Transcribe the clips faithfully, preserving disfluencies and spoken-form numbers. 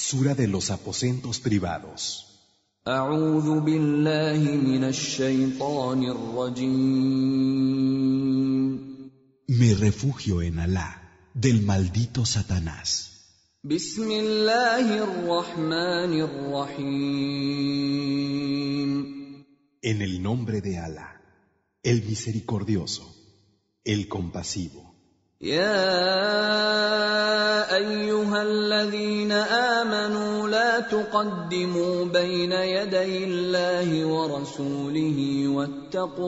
Sura de los aposentos privados. أعوذ بالله من الشيطان الرجيم. Me refugio en Alá, del maldito Satanás. بسم الله الرحمن الرحيم. En el nombre de Alá, el misericordioso, el compasivo. يا أيها الذين آمنوا لا تقدموا بين يدي الله ورسوله واتقوا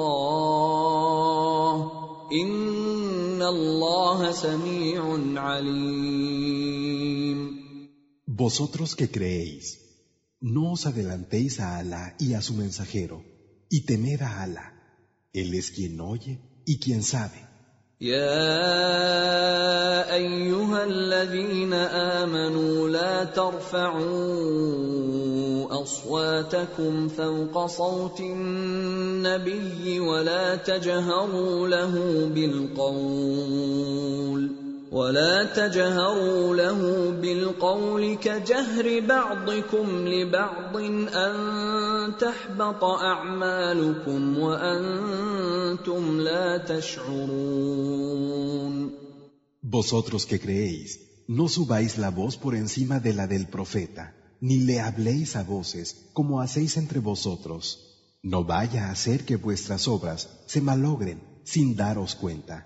الله إن الله سميع عليم. Vosotros que creéis, no os adelantéis a Alá y a su mensajero, y temed a Alá. Él es quien oye y quien sabe. يا أيها الذين آمنوا لا ترفعوا أصواتكم فوق صوت النبي ولا تجهروا له بالقول ولا تجهروا له بالقول كجهر بعضكم لبعض أن تحبط أعمالكم وأنتم لا تشعرون. Vosotros que creéis, no subáis la voz por encima de la del profeta, ni le habléis a voces como hacéis entre vosotros. No vaya a ser que vuestras obras se malogren sin daros cuenta.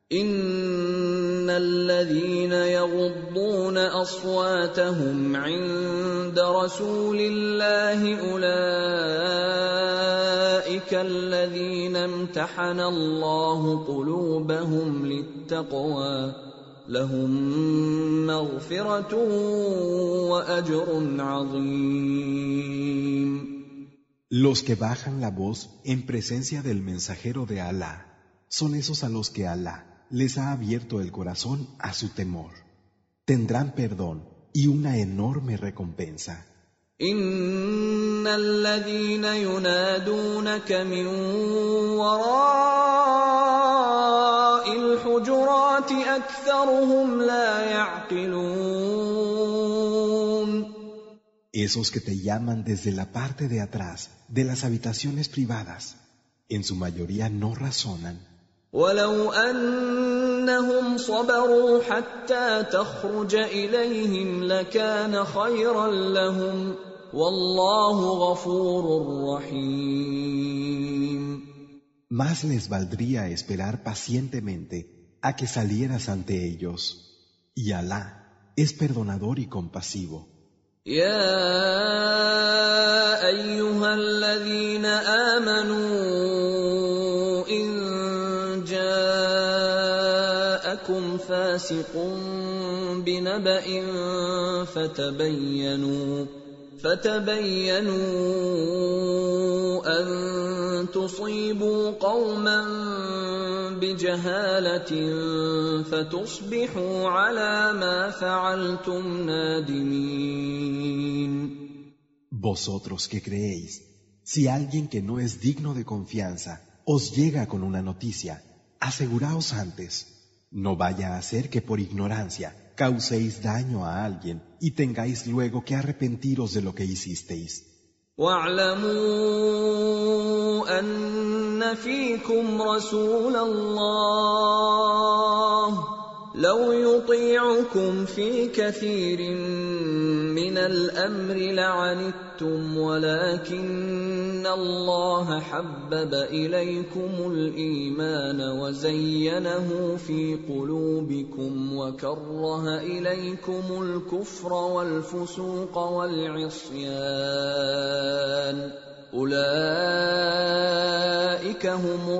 إن الذين يغضون أصواتهم عند رسول الله أولئك الذين امتحن الله قلوبهم للتقوى لهم مغفرة وأجر عظيم. Los que bajan la voz en presencia del mensajero de Alá son esos a los que Alá les ha abierto el corazón a su temor. Tendrán perdón y una enorme recompensa. إن الذين ينادونك من وراء الحجرات أكثرهم لا يعقلون. Esos que te llaman desde la parte de atrás de las habitaciones privadas, en su mayoría no razonan. ولو أنهم صبروا حتى تخرج إليهم لكان خيرا لهم والله غفور رحيم. Más les valdría esperar pacientemente a que salieras ante ellos, y Alá es perdonador y compasivo. يا أيها الذين آمنوا إن جاءكم فاسق بنبأ فتبينوا فتبينوا أن تصيبوا قوما بجهالة فتصبحوا على ما فعلتم نادمين. Vosotros que creéis, si alguien que no es digno de confianza os llega con una noticia, aseguraos antes. No vaya a ser que por ignorancia causéis daño a alguien y tengáis luego que arrepentiros de lo que hicisteis. واعلموا أن فيكم رسول الله لو يطيعكم في كثير من الأمر لعنتم ولكن الله حبب إليكم الإيمان وزينه في قلوبكم وكره إليكم الكفر والفسوق والعصيان أولئك هم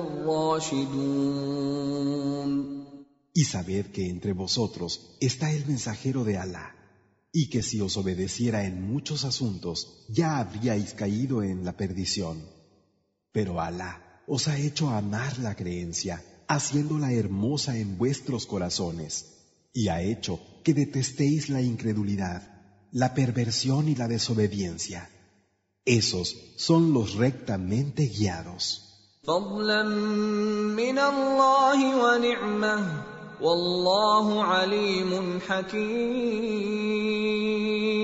الراشدون. Y sabed que entre vosotros está el mensajero de Alá, y que si os obedeciera en muchos asuntos, ya habríais caído en la perdición. Pero Alá os ha hecho amar la creencia, haciéndola hermosa en vuestros corazones, y ha hecho que detestéis la incredulidad, la perversión y la desobediencia. Esos son los rectamente guiados. فضلا من الله ونعمة والله عليم حكيم.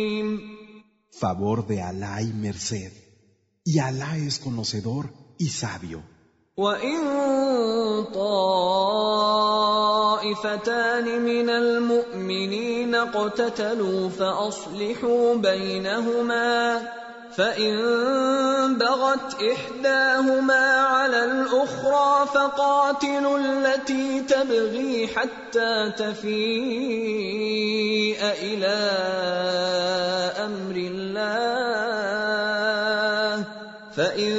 favor de Alá y merced, y Alá es conocedor y sabio. وَإِن طَائِفَتَانِ مِنَ الْمُؤْمِنِينَ اقْتَتَلُوا فَأَصْلِحُوا بَيْنَهُمَا فَإِن بَغَتْ إِحْدَاهُمَا عَلَى الْأُخْرَى فَقَاتِلُوا الَّتِي تَبْغِي حَتَّى تَفِيءَ إِلَى أَمْرِ اللَّهِ فَإِن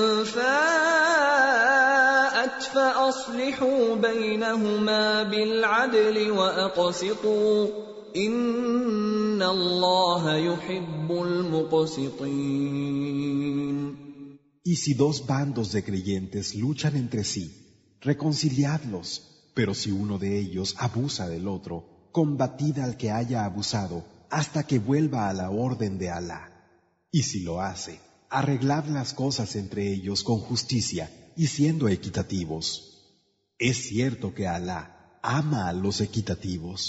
فَاءَتْ فَأَصْلِحُوا بَيْنَهُمَا بِالْعَدْلِ وَأَقْسِطُوا إِنَّ اللَّهَ يُحِبُّ الْمُقْسِطِينَ. Y si dos bandos de creyentes luchan entre sí, reconciliadlos, pero si uno de ellos abusa del otro, combatid al que haya abusado hasta que vuelva a la orden de Alá. Y si lo hace, arreglad las cosas entre ellos con justicia y siendo equitativos. Es cierto que Alá ama a los equitativos.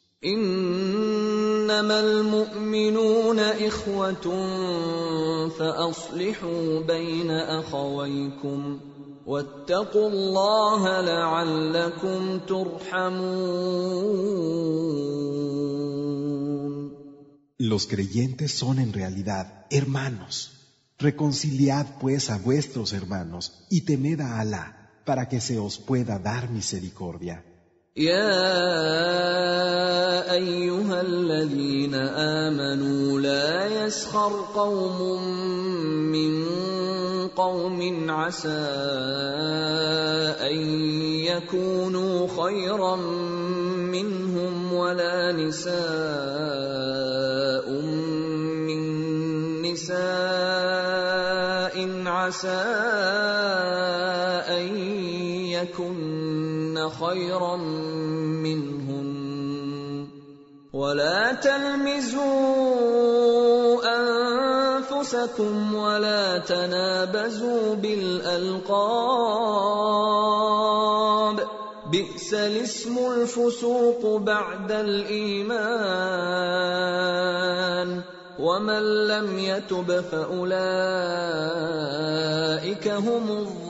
إنما المؤمنون إخوة فأصلحوا بين أخويكم واتقوا الله لعلكم ترحمون. Los creyentes son en realidad hermanos. Reconciliad pues a vuestros hermanos y temed a Alá para que se os pueda dar misericordia. يا أيها الذين آمنوا لا يسخر قوم من قوم عسى أن يكونوا خيرا منهم ولا نساء من نساء عسى أن يكن خيرا منهن ولا تلمزوا أنفسكم ولا تنابزوا بالألقاب بئس الاسم الفسوق بعد الإيمان ومن لم يتب فأولئك هم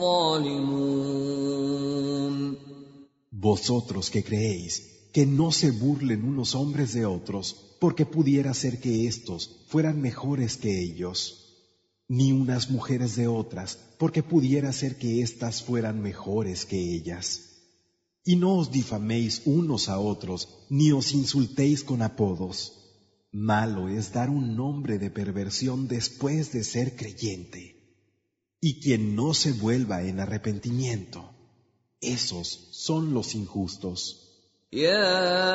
الظالمون. Vosotros que creéis, que no se burlen unos hombres de otros, porque pudiera ser que éstos fueran mejores que ellos, ni unas mujeres de otras, porque pudiera ser que éstas fueran mejores que ellas. Y no os difaméis unos a otros, ni os insultéis con apodos. Malo es dar un nombre de perversión después de ser creyente. Y quien no se vuelva en arrepentimiento, esos son los injustos. يا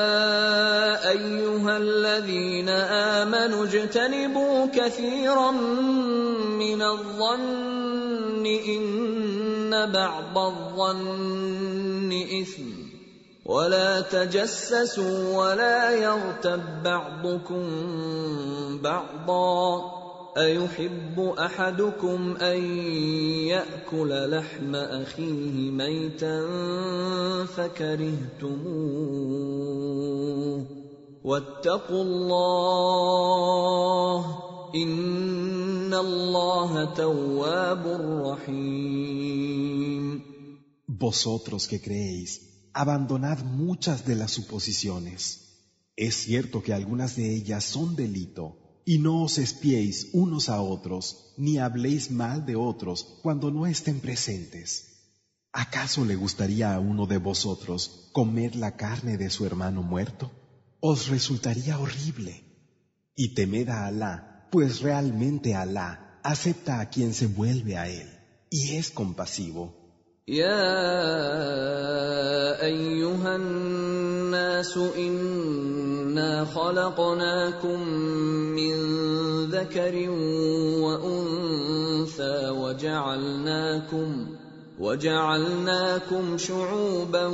أيها الذين آمنوا اجتنبوا كثيرا من الظن إن بعض الظن إثم ولا تجسسوا ولا يغتب بعضكم بعضا أيحب أحدكم أن يأكل لحم أخيه ميتا فكرهتموه واتقوا الله إن الله تواب رحيم. Vosotros que creéis, abandonad muchas de las suposiciones. Es cierto que algunas de ellas son delito. Y no os espiéis unos a otros, ni habléis mal de otros cuando no estén presentes. ¿Acaso le gustaría a uno de vosotros comer la carne de su hermano muerto? Os resultaría horrible. Y temed a Alá, pues realmente Alá acepta a quien se vuelve a él, y es compasivo. يا أيها الناس إنا خلقناكم من ذكر وأنثى وجعلناكم وجعلناكم شعوبا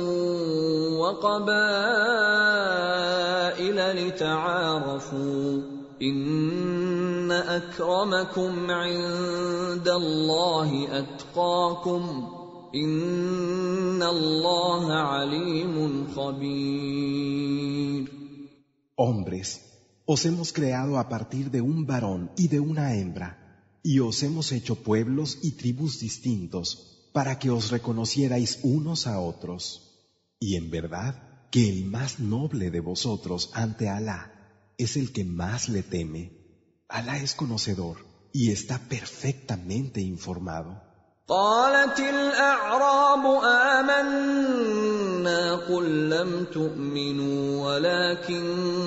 وقبائل لتعارفوا إن أكرمكم عند الله أتقاكم إن الله عليم خبير. Hombres, Os hemos creado a partir de un varón y de una hembra, y os hemos hecho pueblos y tribus distintos, para que os reconocierais unos a otros. Y en verdad que el más noble de vosotros ante Alá es el que más le teme. Alá es conocedor y está perfectamente informado. قالت الأعراب آمنا قل لم تؤمنوا ولكن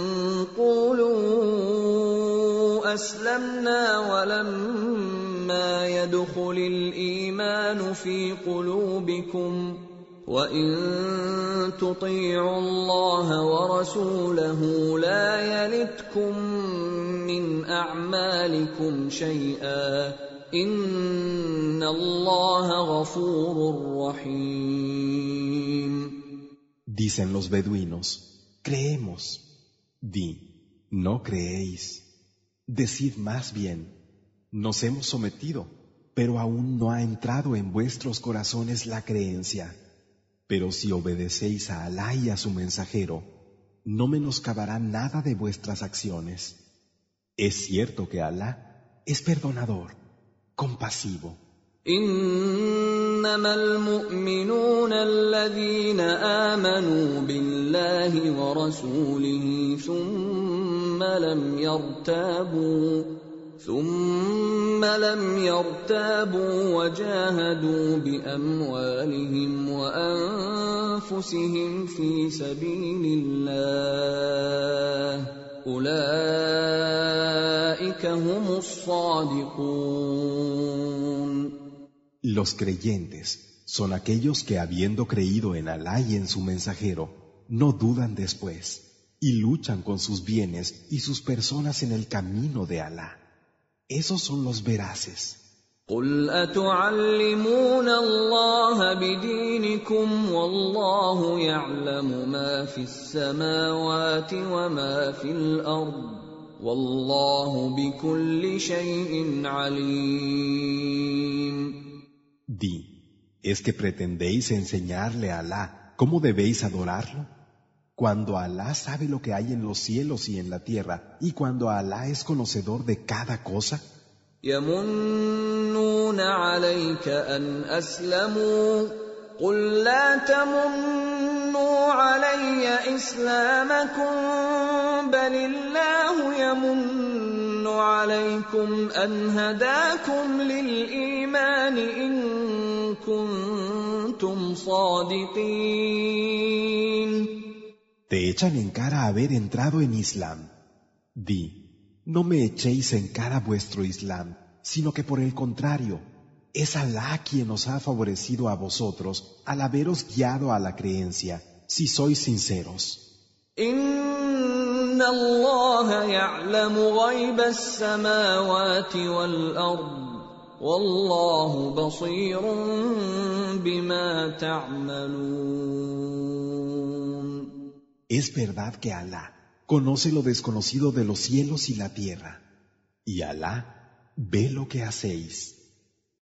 قولوا أسلمنا ولما يدخل الإيمان في قلوبكم وإن تطيعوا الله ورسوله لا يلتكم من أعمالكم شيئا إن الله غفور رحيم. Dicen los beduinos, creemos. Di, no creéis. Decid más bien, nos hemos sometido, pero aún no ha entrado en vuestros corazones la creencia. Pero si obedecéis a Alá y a su mensajero, no menoscabará nada de vuestras acciones. Es cierto que Alá es perdonador, compasivo. إنما المؤمنون الذين آمنوا بالله ورسوله ثم لم يرتابوا ثم لم يرتابوا وجاهدوا بأموالهم وأنفسهم في سبيل الله أولئك هم الصادقون. Los creyentes son aquellos que, habiendo creído en Alá y en su mensajero, no dudan después y luchan con sus bienes y sus personas en el camino de Alá. Esos son los veraces. قل أتعلمون الله بدينكم والله يعلم ما في السماوات وما في الأرض والله بكل شيء عليم. Di, ¿es que pretendéis enseñarle a Alá cómo debéis adorarlo? Cuando Alá sabe lo que hay en los cielos y en la tierra, y cuando Alá es conocedor de cada cosa. يمنون عليك أن أسلموا قل لا تمنوا علي إسلامكم بل الله يمن عليكم أن هداكم للإيمان إن كنتم صادقين. Te echan en cara haber entrado en Islam. Di, no me echéis en cara vuestro Islam, sino que por el contrario, es Alá quien os ha favorecido a vosotros al haberos guiado a la creencia, si sois sinceros. Inna Allah ya'lamu ghayba as-samawati wal-ard, wallahu basirun bima ta'malun. Es verdad que Alá conoce lo desconocido de los cielos y la tierra, y Alá ve lo que hacéis.